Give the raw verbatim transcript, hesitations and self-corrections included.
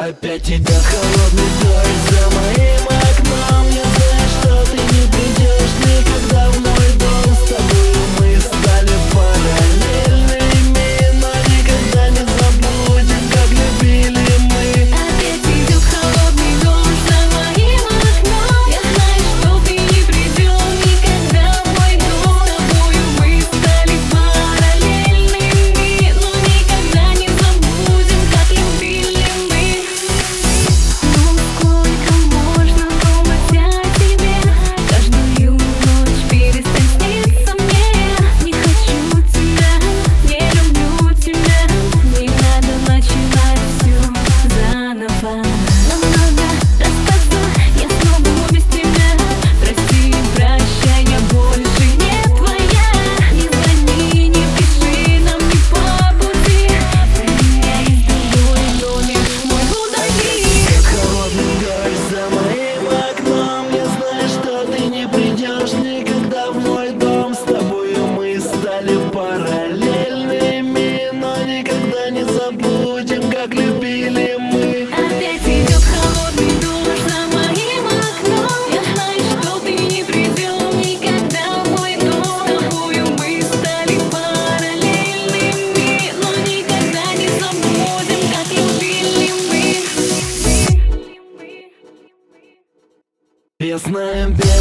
Опять идет холодный дождь за моим окном. Я знаю, что ты не придешь никогда в мой дом. С тобой мы стали параллельными, но никогда не забудем, как любили мы. Опять идет холодный дождь за моим окном. Я знаю, что ты не придешь никогда в мой дом. С тобою мы стали параллельными, но никогда не забудем, как любили мы. Ну сколько можно думать о тебе? Каждую ночь перестань сниться мне. Не хочу тебя, не люблю тебя. Не надо начинать все заново. Нам надо расстаться, я снова без тебя. Прости, прощай, я больше не твоя. Не звони, не пиши нам не по пути. Поменяй с тобой номер мой, удали. Холодный дождь за моим окном. Я знаю, что ты не придешь никогда в мой дом. С тобою мы стали параллельными, но никогда не забудем, как любили мы. Опять идет холодный дождь за моим окном. Я знаю, что ты не придешь никогда в мой дом. С тобою мы стали параллельными, но никогда не забудем, как любили мы. Я знаю, без